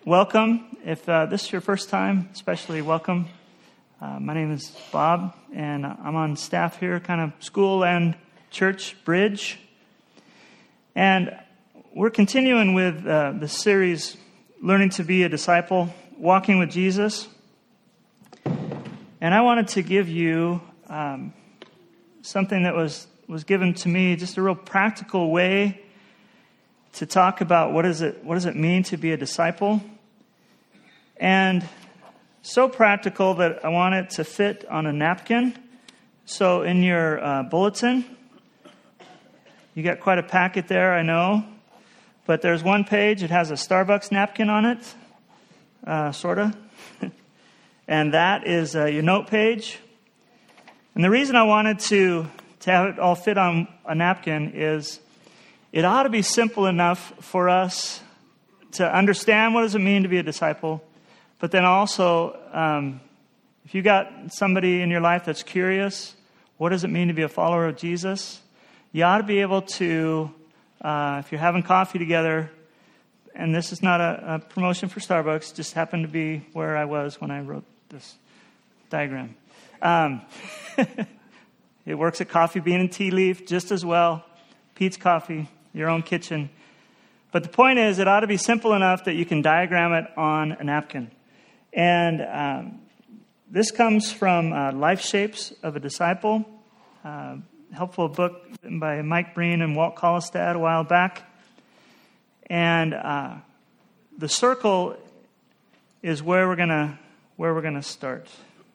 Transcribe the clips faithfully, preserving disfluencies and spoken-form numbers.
welcome. If uh, this is your first time, especially welcome. Uh, my name is Bob, and I'm on staff here, kind of school and church bridge. And we're continuing with uh, the series, Learning to be a Disciple, Walking with Jesus. And I wanted to give you um, something that was, was given to me, just a real practical way to talk about what is it what does it mean to be a disciple. And so practical that I want it to fit on a napkin. So in your uh, bulletin, you got quite a packet there, I know. But there's one page, it has a Starbucks napkin on it, uh, sort of. And that is uh, your note page. And the reason I wanted to, to have it all fit on a napkin is it ought to be simple enough for us to understand what does it mean to be a disciple. But then also, um, if you got somebody in your life that's curious, what does it mean to be a follower of Jesus? You ought to be able to, uh, if you're having coffee together, and this is not a, a promotion for Starbucks, just happened to be where I was when I wrote this diagram. Um, it works at Coffee Bean and Tea Leaf just as well. Pete's Coffee, your own kitchen. But the point is, it ought to be simple enough that you can diagram it on a napkin. And um, this comes from uh, Life Shapes of a Disciple, uh, helpful book written by Mike Breen and Walt Kollestad a while back. And uh, the circle is where we're gonna where we're gonna start.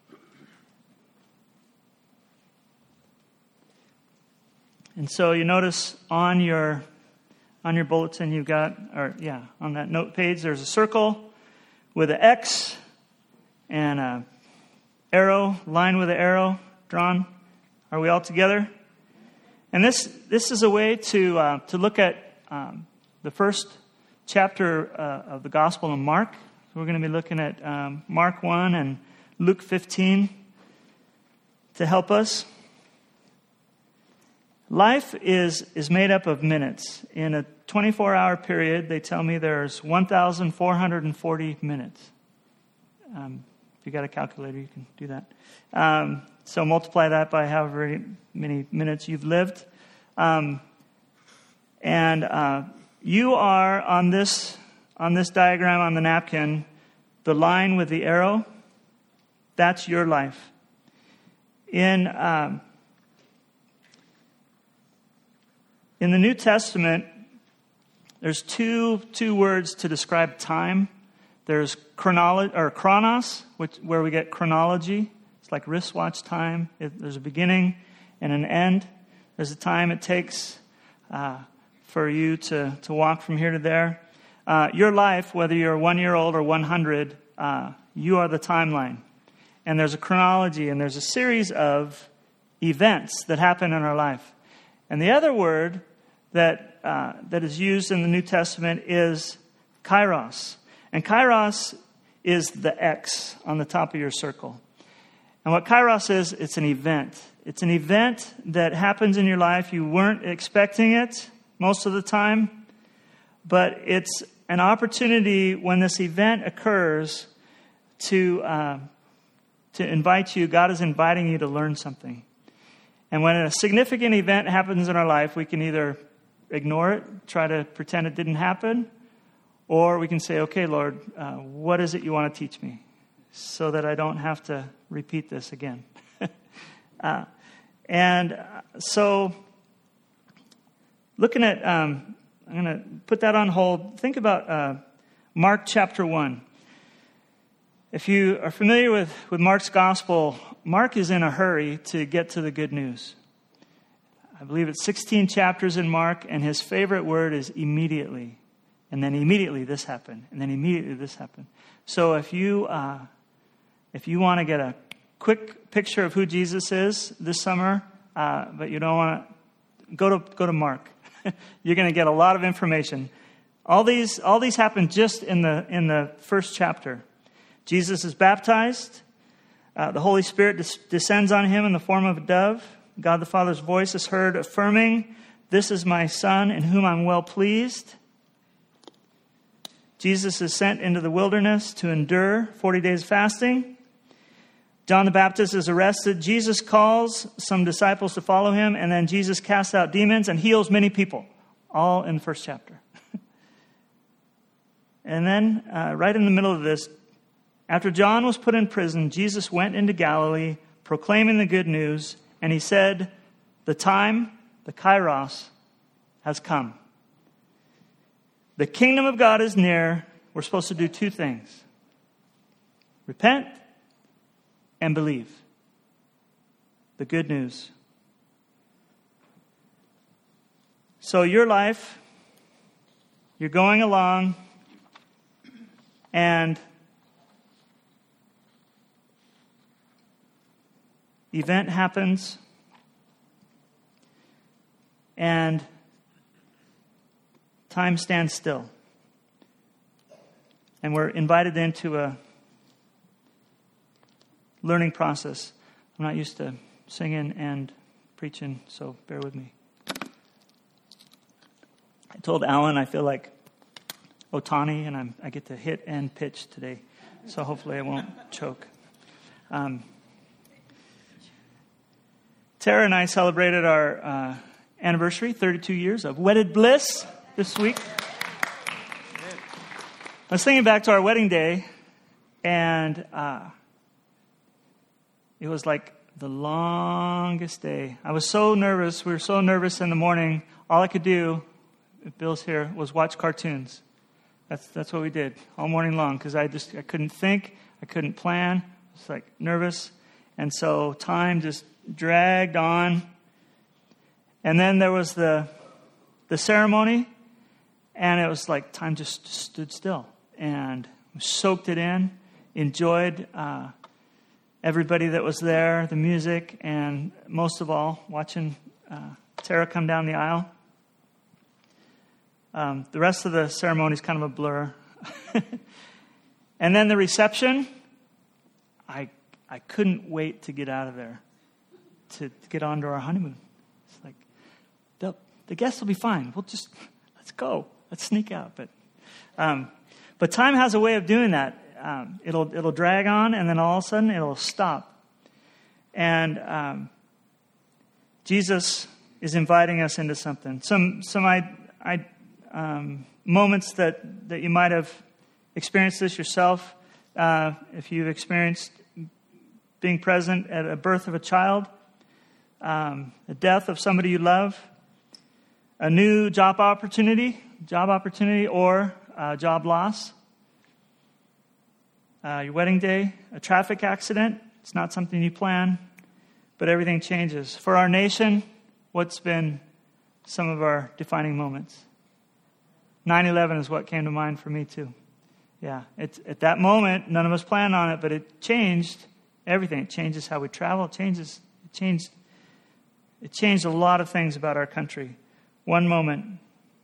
And so you notice on your on your bulletin you've got, or yeah, on that note page there's a circle with an X and a arrow, line with an arrow drawn. Are we all together? And this this is a way to uh, to look at um, the first chapter uh, of the Gospel of Mark. So we're going to be looking at um, Mark one and Luke fifteen to help us. Life is, is made up of minutes. In a twenty-four hour period, they tell me there's one thousand four hundred forty minutes. Um, if you got a calculator, you can do that. Um, so multiply that by however many minutes you've lived. Um, and uh, you are on this on this diagram on the napkin, the line with the arrow, that's your life. In um, In the New Testament, there's two two words to describe time. There's chronolo- or chronos, which where we get chronology. It's like wristwatch time. It, there's a beginning and an end. There's a time it takes uh, for you to, to walk from here to there. Uh, your life, whether you're one year old or one hundred, uh, you are the timeline. And there's a chronology, and there's a series of events that happen in our life. And the other word that uh, that is used in the New Testament is kairos. And kairos is the X on the top of your circle. And what kairos is, it's an event. It's an event that happens in your life. You weren't expecting it most of the time, but it's an opportunity when this event occurs to uh, to invite you. God is inviting you to learn something. And when a significant event happens in our life, we can either ignore it, try to pretend it didn't happen, or we can say, okay, Lord, uh, what is it you want to teach me so that I don't have to repeat this again? uh, and so looking at, um, I'm going to put that on hold. Think about uh, Mark chapter one. If you are familiar with, with Mark's gospel, Mark is in a hurry to get to the good news. I believe it's sixteen chapters in Mark, and his favorite word is immediately. And then immediately this happened, and then immediately this happened. So if you uh, if you want to get a quick picture of who Jesus is this summer, uh, but you don't want to, go to go to Mark. You're going to get a lot of information. All these all these happen just in the in the first chapter. Jesus is baptized. Uh, the Holy Spirit des- descends on him in the form of a dove. God the Father's voice is heard affirming, "This is my Son in whom I'm well pleased." Jesus is sent into the wilderness to endure forty days fasting. John the Baptist is arrested. Jesus calls some disciples to follow him, and then Jesus casts out demons and heals many people, all in the first chapter. And then, uh, right in the middle of this, after John was put in prison, Jesus went into Galilee, proclaiming the good news, and he said, the time, the kairos, has come. The kingdom of God is near. We're supposed to do two things. Repent and believe. The good news. So your life, you're going along, and event happens, and time stands still. And we're invited into a learning process. I'm not used to singing and preaching, so bear with me. I told Alan I feel like Otani, and I'm, I get to hit and pitch today, so hopefully I won't choke. Um, Tara and I celebrated our uh, anniversary, thirty-two years of wedded bliss this week. I was thinking back to our wedding day, and uh, it was like the longest day. I was so nervous. We were so nervous in the morning. All I could do, if Bill's here, was watch cartoons. That's that's what we did all morning long, because I just I couldn't think, I couldn't plan. I was like nervous, and so time just dragged on. And then there was the the ceremony, and it was like time just stood still, and soaked it in, enjoyed uh, everybody that was there, the music, and most of all, watching uh, Tara come down the aisle. Um, the rest of the ceremony is kind of a blur. And then the reception, I I couldn't wait to get out of there, to, to get on to our honeymoon. It's like, the, the guests will be fine. We'll just, let's go. Let's sneak out. But um, but time has a way of doing that. Um, it'll it'll drag on, and then all of a sudden it'll stop. And um, Jesus is inviting us into something. Some some I I. Um, moments that, that you might have experienced this yourself. Uh, if you've experienced being present at a birth of a child, um, the death of somebody you love, a new job opportunity, job opportunity or uh, job loss, uh, your wedding day, a traffic accident. It's not something you plan, but everything changes. For our nation, what's been some of our defining moments? nine eleven is what came to mind for me, too. Yeah, it's, at that moment, none of us planned on it, but it changed everything. It changes how we travel. It changes. It changed. It changed a lot of things about our country. One moment.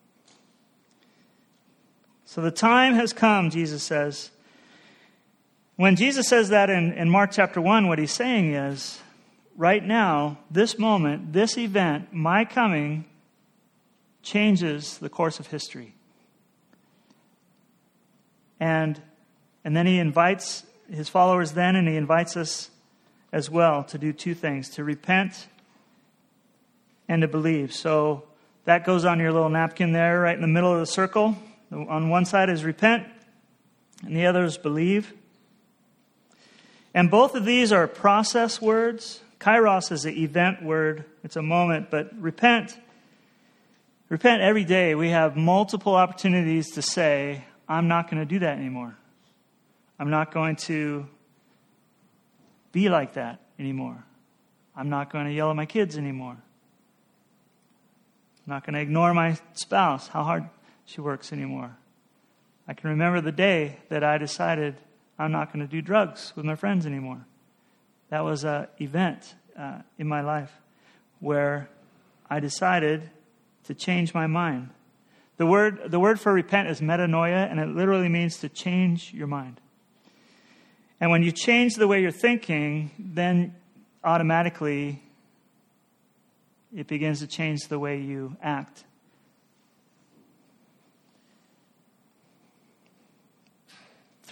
So the time has come, Jesus says. When Jesus says that in, in Mark chapter one, what he's saying is, right now, this moment, this event, my coming, changes the course of history. And and then he invites his followers then, and he invites us as well to do two things, to repent and to believe. So that goes on your little napkin there, right in the middle of the circle. On one side is repent, and the other is believe. And both of these are process words. Kairos is an event word. It's a moment, but repent, repent every day. We have multiple opportunities to say, I'm not going to do that anymore. I'm not going to be like that anymore. I'm not going to yell at my kids anymore. I'm not going to ignore my spouse, how hard she works anymore. I can remember the day that I decided I'm not going to do drugs with my friends anymore. That was an event uh, in my life where I decided to change my mind. The word the word for repent is metanoia, and it literally means to change your mind. And when you change the way you're thinking, then automatically it begins to change the way you act.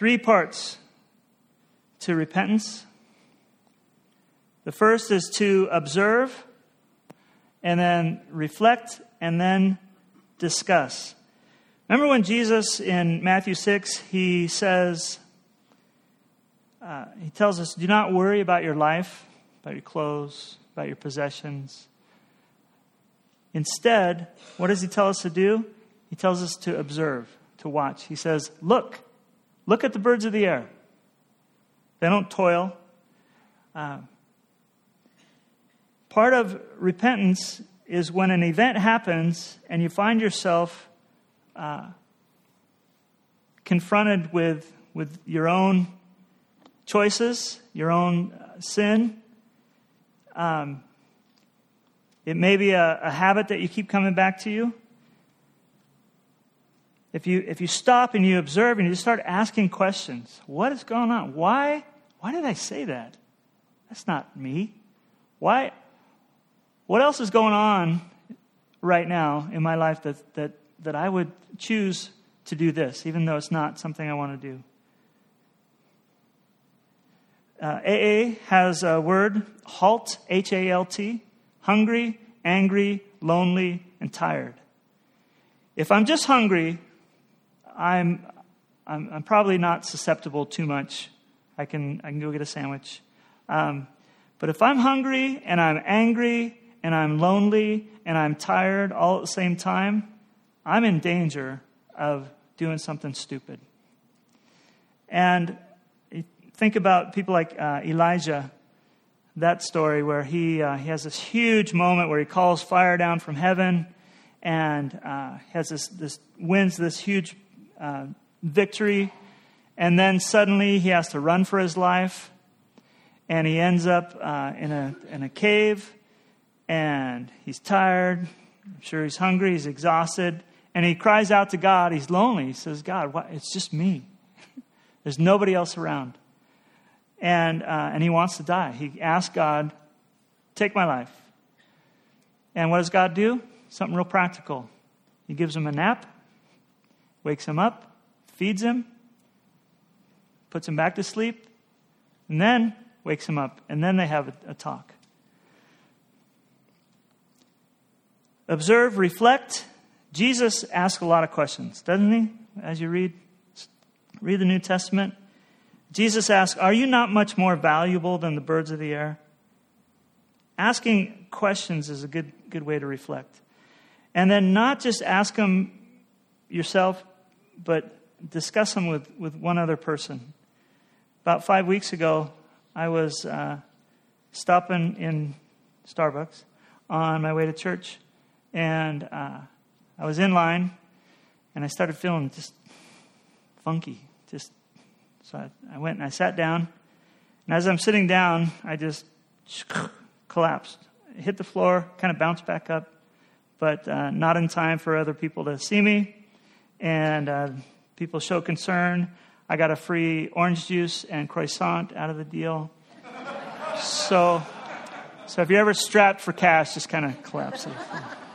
three parts to repentance. The first is to observe, and then reflect, and then discuss. Remember when Jesus in Matthew six, he says, uh, he tells us, do not worry about your life, about your clothes, about your possessions. Instead, what does he tell us to do? He tells us to observe, to watch. He says, look, look at the birds of the air. They don't toil. Uh, part of repentance is when an event happens and you find yourself uh, confronted with, with your own choices, your own uh, sin. Um, it may be a, a habit that you keep coming back to you. If you if you stop and you observe and you start asking questions, what is going on? Why why did I say that? That's not me. Why? What else is going on right now in my life that that that I would choose to do this, even though it's not something I want to do? Uh, A A has a word, halt, H A L T, hungry, angry, lonely, and tired. If I'm just hungry, I'm, I'm I'm probably not susceptible too much. I can I can go get a sandwich. Um, but if I'm hungry and I'm angry and I'm lonely and I'm tired all at the same time, I'm in danger of doing something stupid. And think about people like uh, Elijah, that story where he uh, he has this huge moment where he calls fire down from heaven and uh, has this this wins this huge Uh, victory, and then suddenly he has to run for his life, and he ends up uh, in a in a cave, and he's tired. I'm sure he's hungry. He's exhausted, and he cries out to God. He's lonely. He says, "God, what? It's just me. There's nobody else around," and uh, and he wants to die. He asks God, "Take my life." And what does God do? Something real practical. He gives him a nap. Wakes him up, feeds him, puts him back to sleep, and then wakes him up, and then they have a, a talk. Observe, reflect. Jesus asks a lot of questions, doesn't he? As you read, read the New Testament. Jesus asks, are you not much more valuable than the birds of the air? Asking questions is a good, good way to reflect. And then not just ask them yourself, but discuss them with, with one other person. About five weeks ago, I was uh, stopping in Starbucks on my way to church, and uh, I was in line, and I started feeling just funky. Just so I, I went and I sat down, and as I'm sitting down, I just collapsed. I hit the floor, kind of bounced back up, but uh, not in time for other people to see me. And uh, people show concern. I got a free orange juice and croissant out of the deal. So, so if you're ever strapped for cash, just kind of collapse it.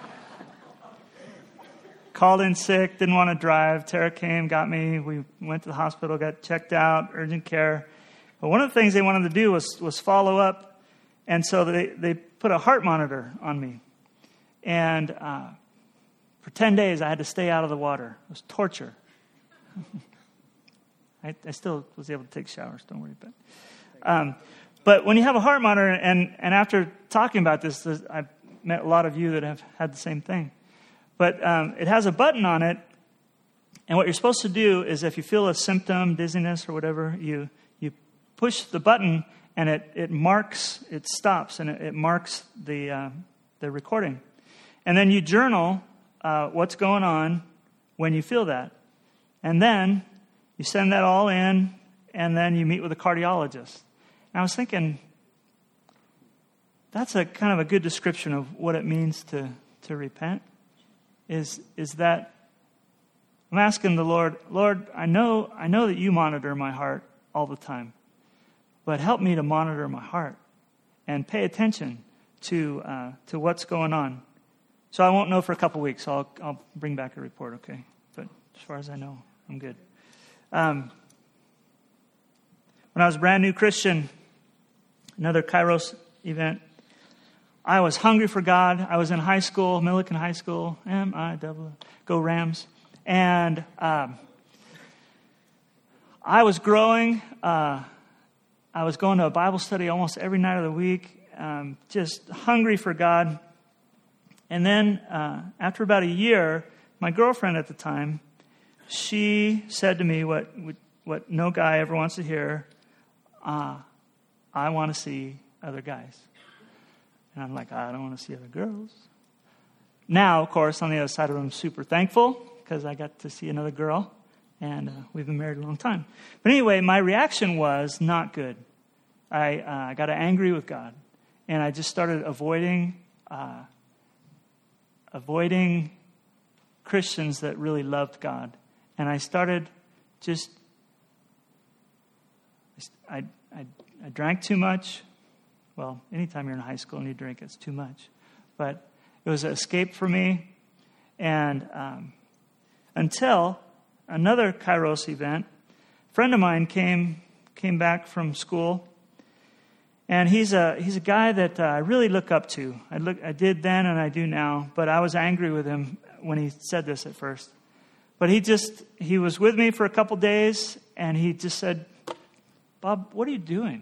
Called in sick, didn't want to drive. Tara came, got me. We went to the hospital, got checked out, urgent care. But one of the things they wanted to do was, was follow up. And so they, they put a heart monitor on me. And uh, for ten days, I had to stay out of the water. It was torture. I, I still was able to take showers, don't worry. But um, but when you have a heart monitor, and, and after talking about this, I've met a lot of you that have had the same thing. But um, it has a button on it, and what you're supposed to do is if you feel a symptom, dizziness or whatever, you you push the button, and it, it marks, it stops, and it, it marks the uh, the recording. And then you journal uh, what's going on when you feel that. And then you send that all in, and then you meet with a cardiologist. And I was thinking, that's a kind of a good description of what it means to, to repent, is is that I'm asking the Lord, Lord, I know I know that you monitor my heart all the time, but help me to monitor my heart and pay attention to uh, to what's going on. So I won't know for a couple weeks. So I'll I'll bring back a report, okay? But as far as I know, I'm good. Um, When I was a brand new Christian, another Kairos event, I was hungry for God. I was in high school, Millikan High School, M I W, go Rams. And um, I was growing. Uh, I was going to a Bible study almost every night of the week, um, just hungry for God. And then uh, after about a year, my girlfriend at the time, she said to me what what no guy ever wants to hear, uh, I want to see other guys. And I'm like, I don't want to see other girls. Now, of course, on the other side of it, I'm super thankful because I got to see another girl, and uh, we've been married a long time. But anyway, my reaction was not good. I uh, got angry with God, and I just started avoiding uh, avoiding Christians that really loved God. And I started just, I, I, I drank too much. Well, anytime you're in high school and you drink, it's too much. But it was an escape for me. And um, until another Kairos event, a friend of mine came came back from school. And he's a he's a guy that uh, I really look up to. I look I did then and I do now. But I was angry with him when he said this at first. But he just, he was with me for a couple days, and he just said, Bob, what are you doing?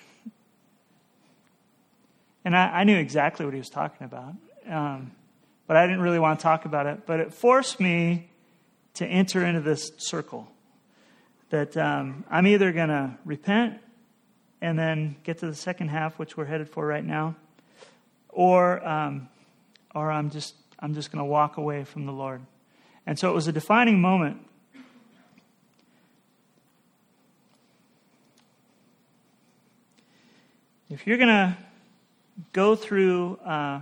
And I, I knew exactly what he was talking about. Um, but I didn't really want to talk about it. But it forced me to enter into this circle. That um, I'm either going to repent and then get to the second half, which we're headed for right now, or um, or I'm just I'm just going to walk away from the Lord. And so it was a defining moment. If you're going to go through uh,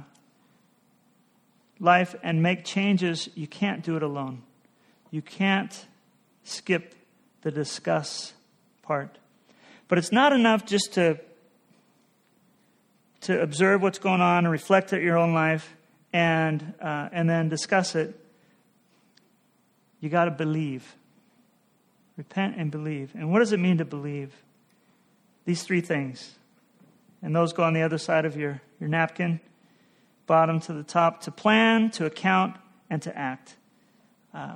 life and make changes, you can't do it alone. You can't skip the discuss part. But it's not enough just to, to observe what's going on and reflect at your own life and uh, and then discuss it. You got to believe. Repent and believe. And what does it mean to believe? These three things. And those go on the other side of your, your napkin, bottom to the top. To plan, to account, and to act. Uh,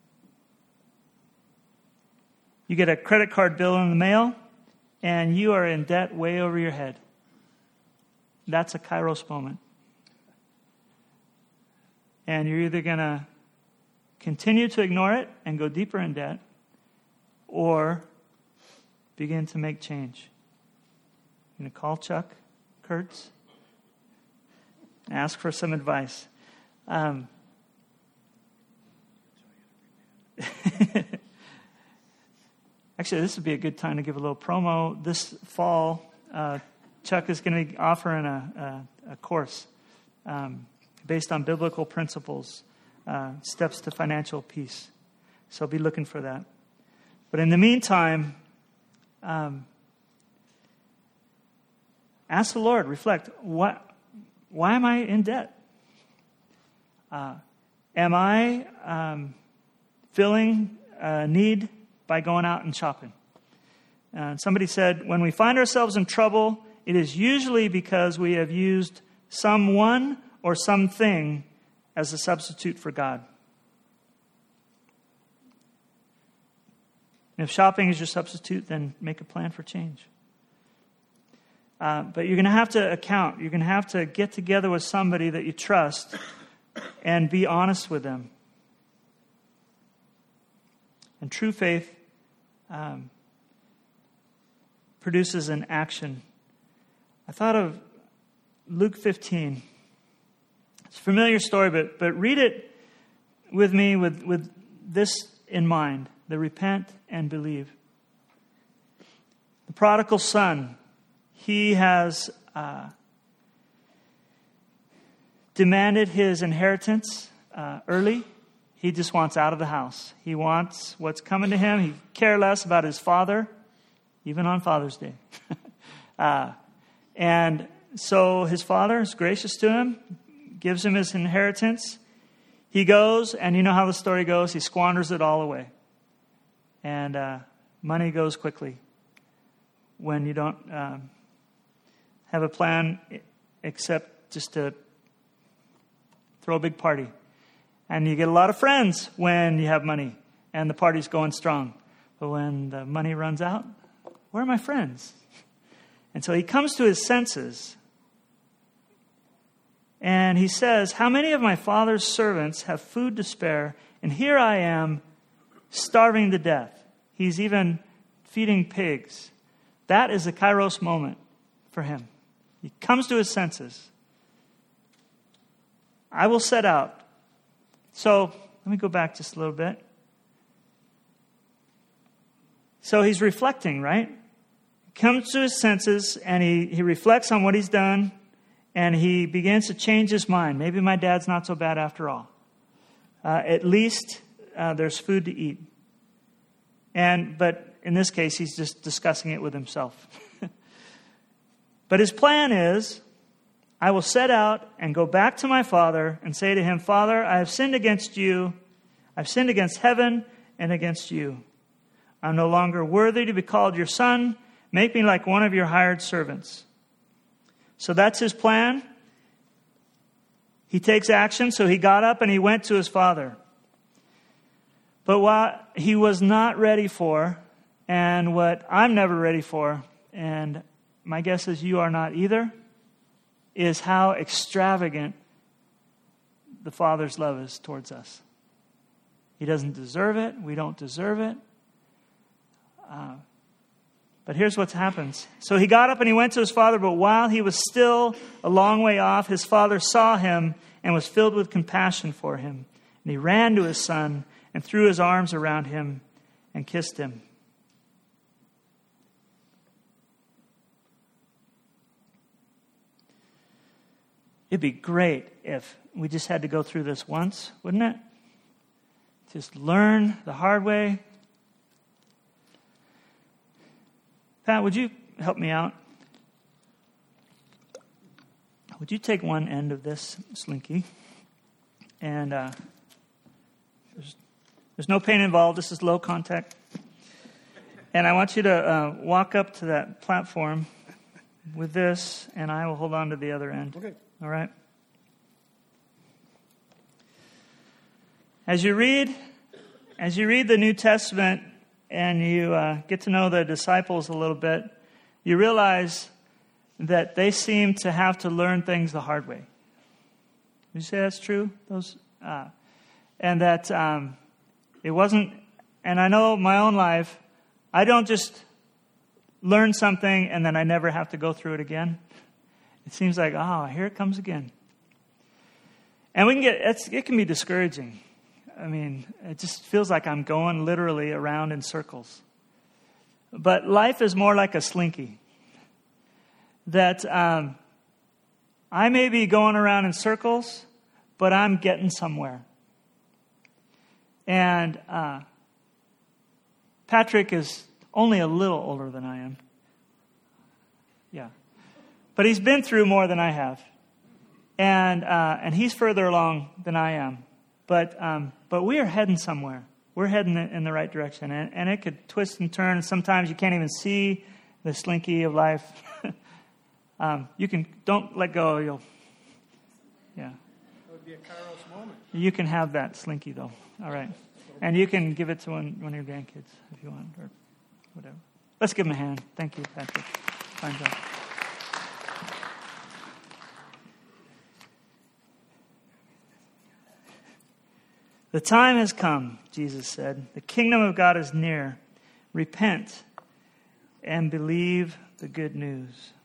you get a credit card bill in the mail, and you are in debt way over your head. That's a Kairos moment. And you're either going to continue to ignore it and go deeper in debt, or begin to make change. I'm going to call Chuck Kurtz and ask for some advice. Um, actually, this would be a good time to give a little promo. This fall, uh, Chuck is going to be offering a, a, a course um, based on biblical principles. Uh, steps to financial peace. So be looking for that. But in the meantime, um, ask the Lord, reflect, what, why am I in debt? Uh, am I um, filling a need by going out and shopping? Uh, somebody said, when we find ourselves in trouble, it is usually because we have used someone or something as a substitute for God. And if shopping is your substitute, then make a plan for change. Uh, but you're going to have to account. You're going to have to get together with somebody that you trust and be honest with them. And true faith um, produces an action. I thought of Luke fifteen. It's a familiar story, but but read it with me with, with this in mind, the repent and believe. The prodigal son, he has uh, demanded his inheritance uh, early. He just wants out of the house. He wants what's coming to him. He cares less about his father, even on Father's Day. uh, and so his father is gracious to him, gives him his inheritance. He goes, and you know how the story goes. He squanders it all away. And uh, money goes quickly. when you don't uh, have a plan except just to throw a big party. And you get a lot of friends when you have money and the party's going strong. But when the money runs out, where are my friends? And so he comes to his senses. And he says, how many of my father's servants have food to spare? And here I am, starving to death. He's even feeding pigs. That is a kairos moment for him. He comes to his senses. I will set out. So let me go back just a little bit. So he's reflecting, right? He comes to his senses and he, he reflects on what he's done and he begins to change his mind. Maybe my dad's not so bad after all. Uh, at least uh, there's food to eat. And but in this case, he's just discussing it with himself. But his plan is, I will set out and go back to my father and say to him, Father, I have sinned against you. I've sinned against heaven and against you. I'm no longer worthy to be called your son. Make me like one of your hired servants. So that's his plan. He takes action. So he got up and he went to his father. But what he was not ready for, and what I'm never ready for, and my guess is you are not either, is how extravagant the Father's love is towards us. He doesn't deserve it. We don't deserve it. Uh, but here's what happens. So he got up and he went to his father, but while he was still a long way off, his father saw him and was filled with compassion for him. And he ran to his son and threw his arms around him and kissed him. It'd be great if we just had to go through this once, wouldn't it? Just learn the hard way. Pat, would you help me out? Would you take one end of this slinky? And uh, there's, there's no pain involved. This is low contact. And I want you to uh, walk up to that platform with this, and I will hold on to the other end. Okay. All right. As you read, as you read the New Testament and you uh, get to know the disciples a little bit, you realize that they seem to have to learn things the hard way. Would you say that's true? Those, uh, and that um, it wasn't. And I know my own life, I don't just learn something and then I never have to go through it again. It seems like, oh, here it comes again. And we can get, it's, it can be discouraging. I mean, it just feels like I'm going literally around in circles. But life is more like a slinky. That um, I may be going around in circles, but I'm getting somewhere. And uh, Patrick is only a little older than I am. Yeah. But he's been through more than I have. And uh, and he's further along than I am. But um, but we are heading somewhere. We're heading in the right direction. And, and it could twist and turn. And sometimes you can't even see the slinky of life. um, you can, don't let go. You'll, yeah. That would be a kairos moment. You can have that slinky, though. All right. And you can give it to one, one of your grandkids if you want, or whatever. Let's give him a hand. Thank you, Patrick. Fine job. The time has come, Jesus said. The kingdom of God is near. Repent and believe the good news.